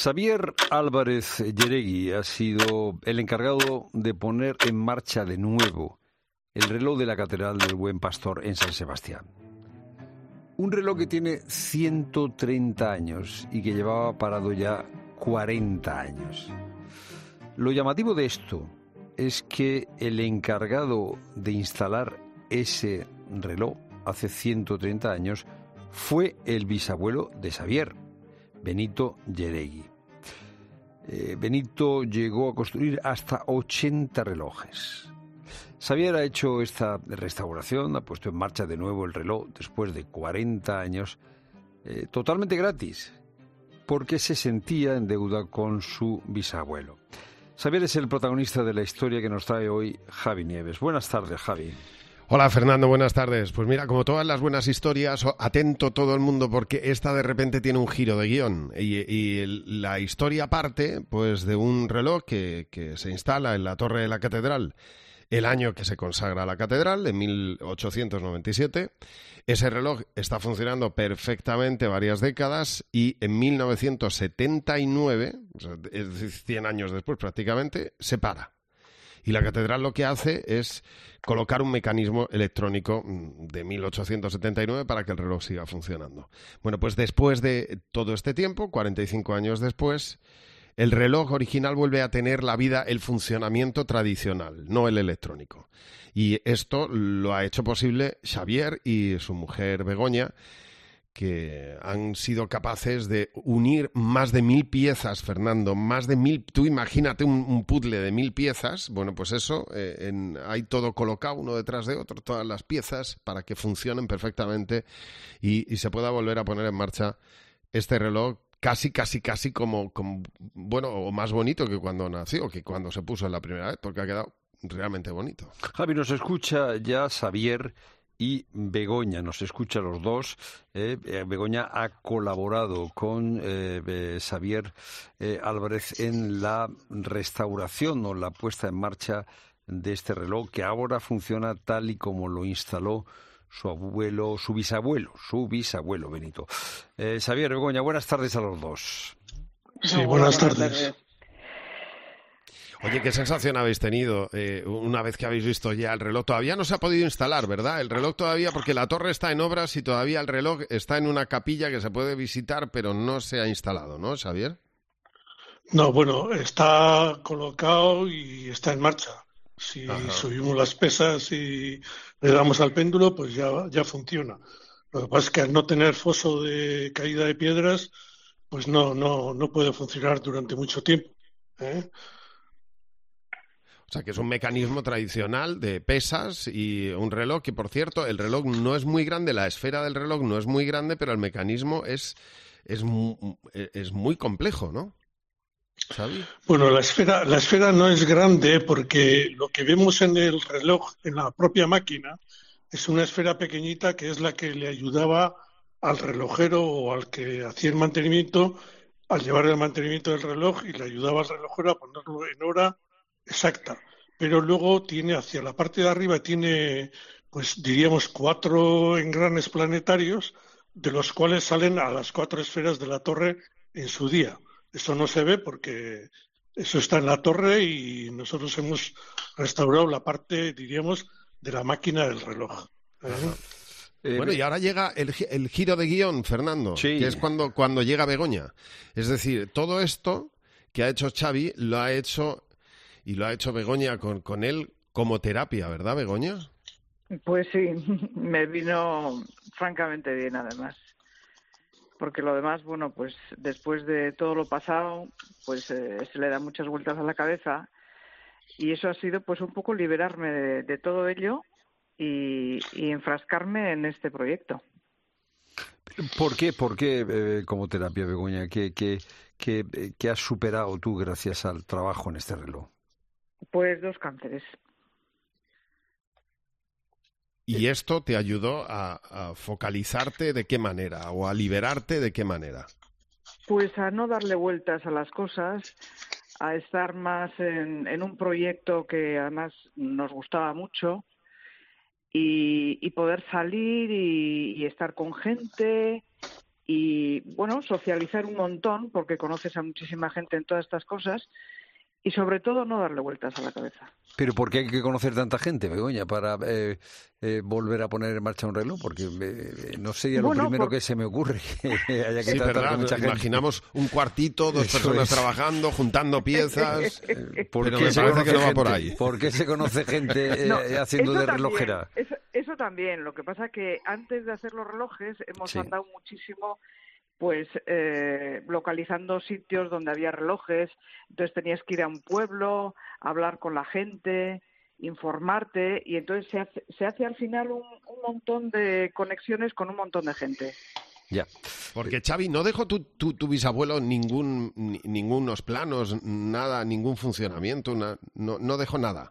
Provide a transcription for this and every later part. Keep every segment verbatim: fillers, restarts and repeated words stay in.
Xavier Álvarez Yeregui ha sido el encargado de poner en marcha de nuevo el reloj de la Catedral del Buen Pastor en San Sebastián. Un reloj que tiene ciento treinta años y que llevaba parado ya cuarenta años. Lo llamativo de esto es que el encargado de instalar ese reloj hace ciento treinta años fue el bisabuelo de Xavier, Benito Yeregui. Eh, Benito llegó a construir hasta ochenta relojes. Xavier ha hecho esta restauración, ha puesto en marcha de nuevo el reloj después de cuarenta años, eh, totalmente gratis, porque se sentía en deuda con su bisabuelo. Xavier es el protagonista de la historia que nos trae hoy Javi Nieves. Buenas tardes, Javi. Hola Fernando, buenas tardes. Pues mira, como todas las buenas historias, atento todo el mundo porque esta de repente tiene un giro de guión y, y el, la historia parte pues de un reloj que, que se instala en la torre de la catedral el año que se consagra la catedral, en mil ochocientos noventa y siete. Ese reloj está funcionando perfectamente varias décadas y en mil novecientos setenta y nueve, o sea, es decir, cien años después prácticamente, se para. Y la catedral lo que hace es colocar un mecanismo electrónico de mil ochocientos setenta y nueve para que el reloj siga funcionando. Bueno, pues después de todo este tiempo, cuarenta y cinco años después, el reloj original vuelve a tener la vida, el funcionamiento tradicional, no el electrónico. Y esto lo ha hecho posible Xavier y su mujer Begoña, que han sido capaces de unir más de mil piezas, Fernando, más de mil, tú imagínate un, un puzzle de mil piezas, bueno, pues eso, eh, en, hay todo colocado uno detrás de otro, todas las piezas para que funcionen perfectamente y, y se pueda volver a poner en marcha este reloj casi, casi, casi como, como, bueno, o más bonito que cuando nació, que cuando se puso la primera vez, porque ha quedado realmente bonito. Javi, nos escucha ya Xavier y Begoña, nos escucha los dos. Eh, Begoña ha colaborado con eh, eh, Xavier eh, Álvarez en la restauración o la puesta en marcha de este reloj que ahora funciona tal y como lo instaló su abuelo, su bisabuelo, su bisabuelo Benito. Eh, Xavier, Begoña, buenas tardes a los dos. Sí, no, buenas, buenas tardes. tardes. Oye, ¿qué sensación habéis tenido eh, una vez que habéis visto ya el reloj? Todavía no se ha podido instalar, ¿verdad? El reloj todavía, porque la torre está en obras y todavía el reloj está en una capilla que se puede visitar, pero no se ha instalado, ¿no, Xavier? No, bueno, está colocado y está en marcha. Si Ajá. subimos las pesas y le damos al péndulo, pues ya, ya funciona. Lo que pasa es que al no tener foso de caída de piedras, pues no, no, no puede funcionar durante mucho tiempo, ¿eh? O sea, que es un mecanismo tradicional de pesas y un reloj que, por cierto, el reloj no es muy grande, la esfera del reloj no es muy grande, pero el mecanismo es, es, muy, es muy complejo, ¿no? ¿Sabes? Bueno, la esfera, la esfera no es grande porque lo que vemos en el reloj, en la propia máquina, es una esfera pequeñita que es la que le ayudaba al relojero o al que hacía el mantenimiento, al llevar el mantenimiento del reloj y le ayudaba al relojero a ponerlo en hora exacta, pero luego tiene hacia la parte de arriba tiene, pues diríamos, cuatro engranes planetarios, de los cuales salen a las cuatro esferas de la torre en su día. Eso no se ve porque eso está en la torre y nosotros hemos restaurado la parte, diríamos, de la máquina del reloj. ¿Eh? Eh, bueno, y ahora llega el, el giro de guión, Fernando, sí. que es cuando, cuando llega Begoña. Es decir, todo esto que ha hecho Xavi lo ha hecho... Y lo ha hecho Begoña con, con él como terapia, ¿verdad, Begoña? Pues sí, me vino francamente bien, además. Porque lo demás, bueno, pues después de todo lo pasado, pues eh, se le da muchas vueltas a la cabeza. Y eso ha sido, pues, un poco liberarme de, de todo ello y, y enfrascarme en este proyecto. ¿Por qué, por qué eh, como terapia, Begoña? ¿Qué, qué, qué, qué has superado tú gracias al trabajo en este reloj? Pues dos cánceres. ¿Y esto te ayudó a, a focalizarte de qué manera o a liberarte de qué manera? Pues a no darle vueltas a las cosas, a estar más en, en un proyecto que además nos gustaba mucho y, y poder salir y, y estar con gente y, bueno, socializar un montón, porque conoces a muchísima gente en todas estas cosas, y sobre todo no darle vueltas a la cabeza. ¿Pero por qué hay que conocer tanta gente, Begoña, para eh, eh, volver a poner en marcha un reloj? Porque eh, no sería lo bueno, primero por... que se me ocurre, que haya que sí, tratar verdad, con mucha gente. Imaginamos un cuartito, dos Eso personas es. trabajando, juntando piezas, Eh, ¿Por pero qué me se parece conoce que no va gente? por ahí. ¿Por qué se conoce gente eh, No, haciendo eso de también, relojera? Eso, eso también. Lo que pasa que antes de hacer los relojes hemos Sí. andado muchísimo pues eh, localizando sitios donde había relojes, entonces tenías que ir a un pueblo, hablar con la gente, informarte, y entonces se hace, se hace al final un, un montón de conexiones con un montón de gente. Ya. Porque, Xavi, ¿no dejó tu, tu, tu bisabuelo ningún ni, ningunos planos, nada, ningún funcionamiento? Una, no, no dejó nada.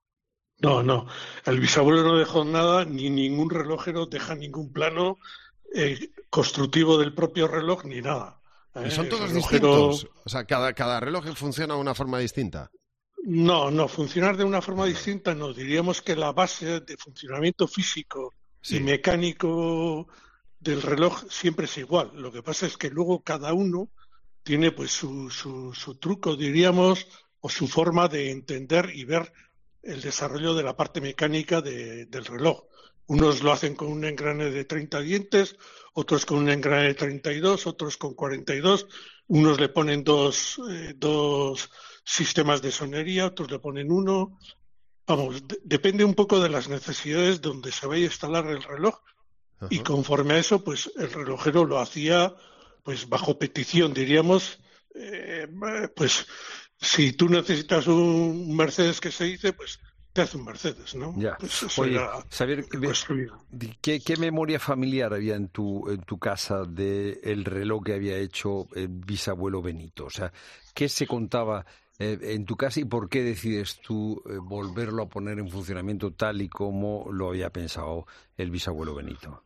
No, no. El bisabuelo no dejó nada, ni ningún relojero deja ningún plano eh, constructivo del propio reloj, ni nada. ¿Y son Eh, todos el relojero- distintos? O sea, cada, cada reloj funciona de una forma distinta. No, no, funcionar de una forma distinta no. Diríamos que la base de funcionamiento físico Sí. y mecánico del reloj siempre es igual. Lo que pasa es que luego cada uno tiene pues su, su, su truco, diríamos, o su forma de entender y ver el desarrollo de la parte mecánica de, del reloj. Unos lo hacen con un engrane de treinta dientes, otros con un engrane de treinta y dos, otros con cuarenta y dos, unos le ponen dos, eh, dos sistemas de sonería, otros le ponen uno. Vamos, de- depende un poco de las necesidades donde se vaya a instalar el reloj, Ajá. y conforme a eso, pues el relojero lo hacía pues bajo petición, diríamos, eh, pues si tú necesitas un Mercedes, que se dice, pues te hace un Mercedes, ¿no? Ya. Pues eso Oye, era Xavier, el construido. ¿qué, qué memoria familiar había en tu, en tu casa del el reloj que había hecho el bisabuelo Benito? O sea, ¿qué se contaba eh, en tu casa y por qué decides tú eh, volverlo a poner en funcionamiento tal y como lo había pensado el bisabuelo Benito?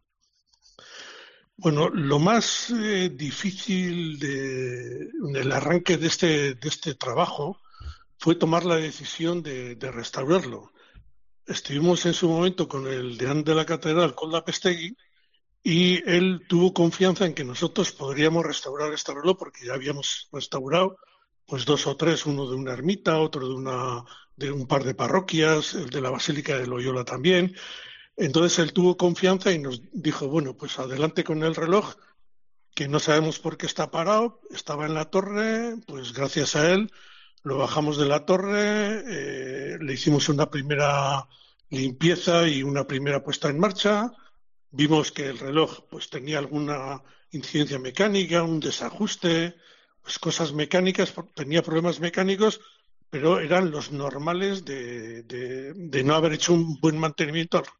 Bueno, lo más eh, difícil de, del arranque de este, de este trabajo fue tomar la decisión de, de restaurarlo. Estuvimos en su momento con el deán de la catedral, Kolda Pestegui, y él tuvo confianza en que nosotros podríamos restaurar este reloj, porque ya habíamos restaurado pues dos o tres, uno de una ermita, otro de una de un par de parroquias, el de la Basílica de Loyola también. Entonces él tuvo confianza y nos dijo, bueno, pues adelante con el reloj, que no sabemos por qué está parado, estaba en la torre, pues gracias a él lo bajamos de la torre, eh, le hicimos una primera limpieza y una primera puesta en marcha, vimos que el reloj pues tenía alguna incidencia mecánica, un desajuste, pues cosas mecánicas, tenía problemas mecánicos, pero eran los normales de, de, de no haber hecho un buen mantenimiento al reloj.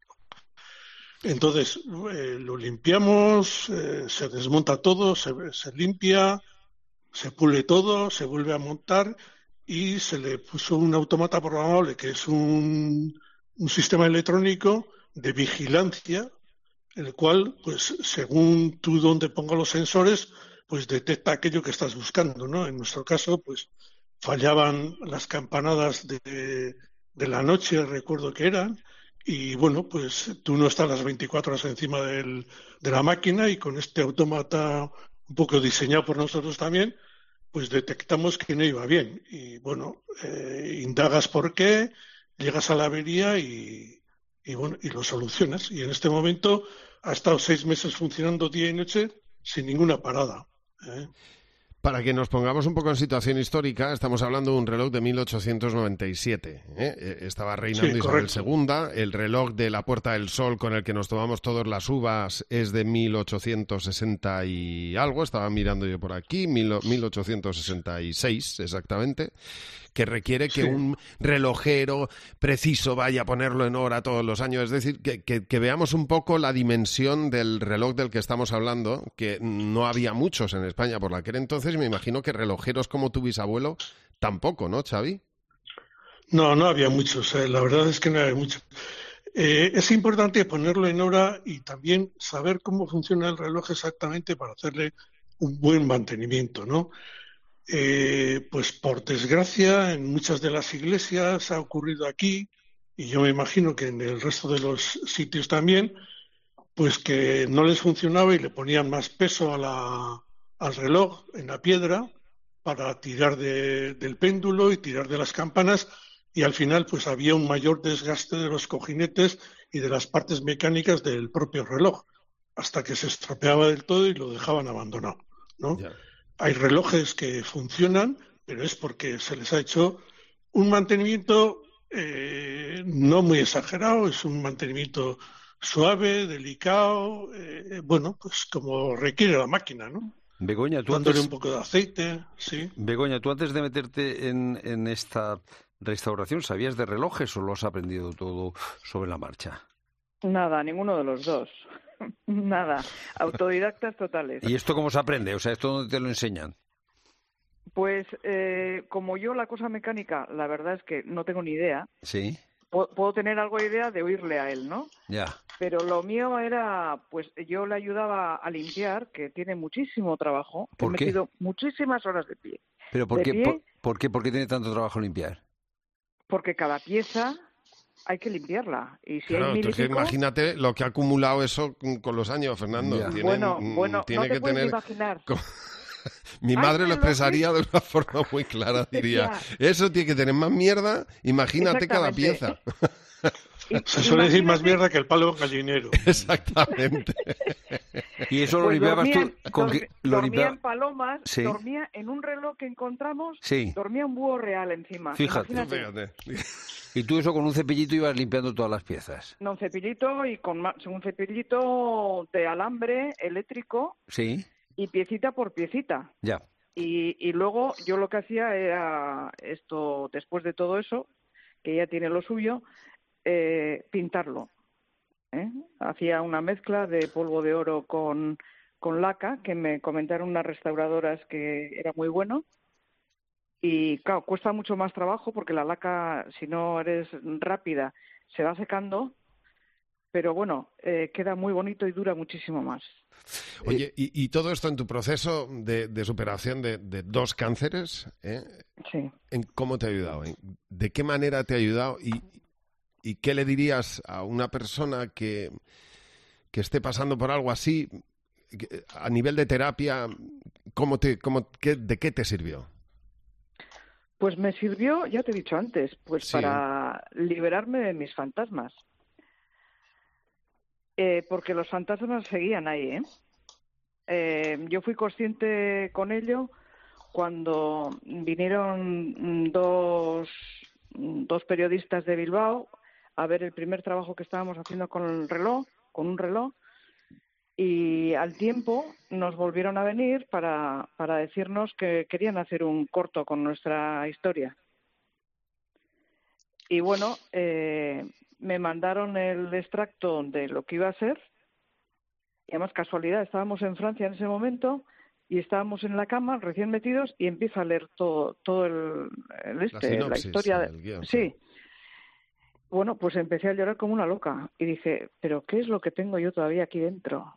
Entonces eh, lo limpiamos, eh, se desmonta todo, se, se limpia, se pule todo, se vuelve a montar y se le puso un automata programable, que es un, un sistema electrónico de vigilancia, el cual, pues según tú donde pongas los sensores, pues detecta aquello que estás buscando, ¿no? En nuestro caso, pues fallaban las campanadas de, de la noche, recuerdo que eran, y bueno, pues tú no estás las veinticuatro horas encima del, de la máquina, y con este autómata un poco diseñado por nosotros también, pues detectamos que no iba bien. Y bueno, eh, indagas por qué, llegas a la avería y, y bueno, y lo solucionas. Y en este momento ha estado seis meses funcionando día y noche sin ninguna parada, ¿eh? Para que nos pongamos un poco en situación histórica, estamos hablando de un reloj de mil ochocientos noventa y siete. ¿eh? Estaba reinando Sí, Isabel correcto. segunda. El reloj de la Puerta del Sol con el que nos tomamos todas las uvas es de mil ochocientos sesenta y algo. Estaba mirando yo por aquí, mil ochocientos sesenta y seis exactamente. Que requiere que Sí. un relojero preciso vaya a ponerlo en hora todos los años. Es decir, que, que, que veamos un poco la dimensión del reloj del que estamos hablando, que no había muchos en España por aquel entonces, y me imagino que relojeros como tu bisabuelo tampoco, ¿no, Xavi? No, no había muchos, eh, la verdad es que no había muchos. Eh, es importante ponerlo en hora y también saber cómo funciona el reloj exactamente para hacerle un buen mantenimiento, ¿no? Eh, pues por desgracia, en muchas de las iglesias ha ocurrido aquí, y yo me imagino que en el resto de los sitios también, pues que no les funcionaba y le ponían más peso a la, al reloj en la piedra para tirar de, del péndulo y tirar de las campanas, y al final pues había un mayor desgaste de los cojinetes y de las partes mecánicas del propio reloj, hasta que se estropeaba del todo y lo dejaban abandonado, ¿no? Ya. Hay relojes que funcionan, pero es porque se les ha hecho un mantenimiento eh, no muy exagerado, es un mantenimiento suave, delicado, eh, bueno, pues como requiere la máquina, ¿no? Begoña, tú Dándole antes, un poco de aceite, sí. Begoña, tú antes de meterte en, en esta restauración, ¿sabías de relojes o lo has aprendido todo sobre la marcha? Nada, ninguno de los dos. Nada, autodidactas totales. ¿Y esto cómo se aprende? O sea, ¿esto dónde te lo enseñan? Pues eh, como yo la cosa mecánica, la verdad es que no tengo ni idea. Sí, Puedo, puedo tener algo de idea de oírle a él, ¿no? ya. Pero lo mío era, pues yo le ayudaba a limpiar, que tiene muchísimo trabajo. ¿Por He qué? metido muchísimas horas de pie. ¿Pero por de qué, pie, por, por qué, por qué tiene tanto trabajo limpiar? Porque cada pieza hay que limpiarla. Y si Claro, hay mil tú y es que pico, imagínate lo que ha acumulado eso con los años, Fernando. Ya. Tiene, bueno, mm, bueno, tiene no te que puedes tener... imaginar. Mi Hay madre lo relojes- expresaría de una forma muy clara, diría. Ya. Eso tiene que tener más mierda, imagínate cada Exactamente. pieza. Y- Se suele decir más imagínate- mierda que el palo gallinero. Exactamente. ¿Y eso lo Pues limpiabas dormía, tú? ¿Con dormi- qué? ¿Lo dormía limpiabas? en palomas, Sí. dormía en un reloj que encontramos, Sí. dormía un búho real encima. Fíjate. Imagínate. Fíjate. Y tú eso con un cepillito ibas limpiando todas las piezas. No, un cepillito y con ma- un cepillito de alambre eléctrico Sí, y piecita por piecita. ya. Y, y luego yo lo que hacía era esto, después de todo eso, que ya tiene lo suyo, eh, pintarlo. ¿eh? Hacía una mezcla de polvo de oro con, con laca, que me comentaron unas restauradoras que era muy bueno. Y claro, cuesta mucho más trabajo porque la laca, si no eres rápida, se va secando. Pero bueno, eh, queda muy bonito y dura muchísimo más. Oye, y, y todo esto en tu proceso de, de superación de, de dos cánceres, ¿eh? Sí. ¿En cómo te ha ayudado? ¿En- ¿De qué manera te ha ayudado? ¿Y, y qué le dirías a una persona que, que esté pasando por algo así, que- a nivel de terapia, ¿cómo te, cómo, qué, ¿de qué te sirvió? Pues me sirvió, ya te he dicho antes, pues Sí. para liberarme de mis fantasmas. Eh, porque los fantasmas seguían ahí, ¿eh? Eh, yo fui consciente con ello cuando vinieron mm, dos, mm, dos periodistas de Bilbao a ver el primer trabajo que estábamos haciendo con el reloj, con un reloj, y al tiempo nos volvieron a venir para, para decirnos que querían hacer un corto con nuestra historia. Y bueno, eh, me mandaron el extracto de lo que iba a ser, y además casualidad, estábamos en Francia en ese momento y estábamos en la cama recién metidos y empiezo a leer todo, todo el, el este, la, sinopsis, historia. el guión, sí. Bueno, pues empecé a llorar como una loca y dije, ¿pero qué es lo que tengo yo todavía aquí dentro?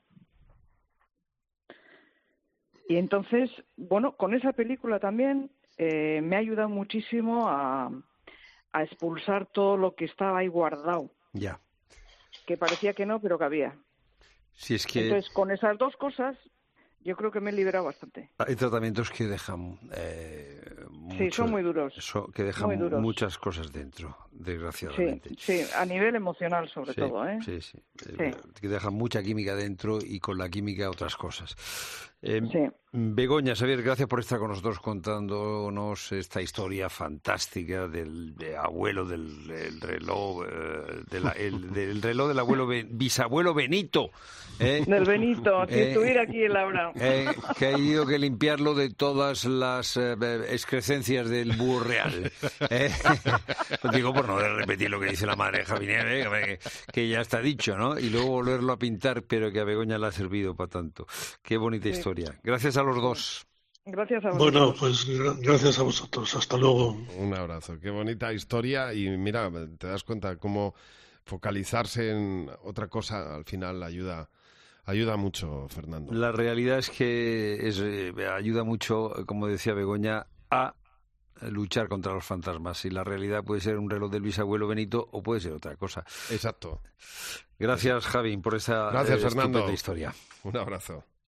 Y entonces, bueno, con esa película también eh, me ha ayudado muchísimo a, a expulsar todo lo que estaba ahí guardado, Ya. que parecía que no, pero que había. Si es que Entonces, con esas dos cosas, yo creo que me he liberado bastante. hay tratamientos que dejan eh, Sí, mucho- son muy duros. eso- que dejan muy duros. muchas cosas dentro, Sí, desgraciadamente. sí, a nivel emocional sobre Sí, todo, ¿eh? sí, sí. Eh, Que dejan mucha química dentro y con la química otras cosas. Eh, Sí. Begoña, Xavier, gracias por estar con nosotros contándonos esta historia fantástica del de abuelo del, del reloj, eh, de la- el- del reloj del abuelo Ben- bisabuelo Benito. ¿eh? Del Benito, si Eh, estuviera aquí Laura. Eh, que ha ido que limpiarlo de todas las eh, excrescencias del búho real. ¿eh? Digo, por no repetir lo que dice la madre de Javier, ¿eh? que, que ya está dicho, ¿no? Y luego volverlo a pintar, pero que a Begoña le ha servido para tanto. Qué bonita Sí. historia. Gracias a los dos. Gracias a vosotros. Bueno, pues gra- gracias a vosotros. Hasta luego. Un abrazo. Qué bonita historia y mira, te das cuenta cómo focalizarse en otra cosa al final ayuda ayuda mucho, Fernando. La realidad es que es, eh, ayuda mucho, como decía Begoña, a luchar contra los fantasmas. Y la realidad puede ser un reloj del bisabuelo Benito o puede ser otra cosa. Exacto. Gracias, Javi, por esa Gracias, eh, Fernando. estupenda historia. Un abrazo.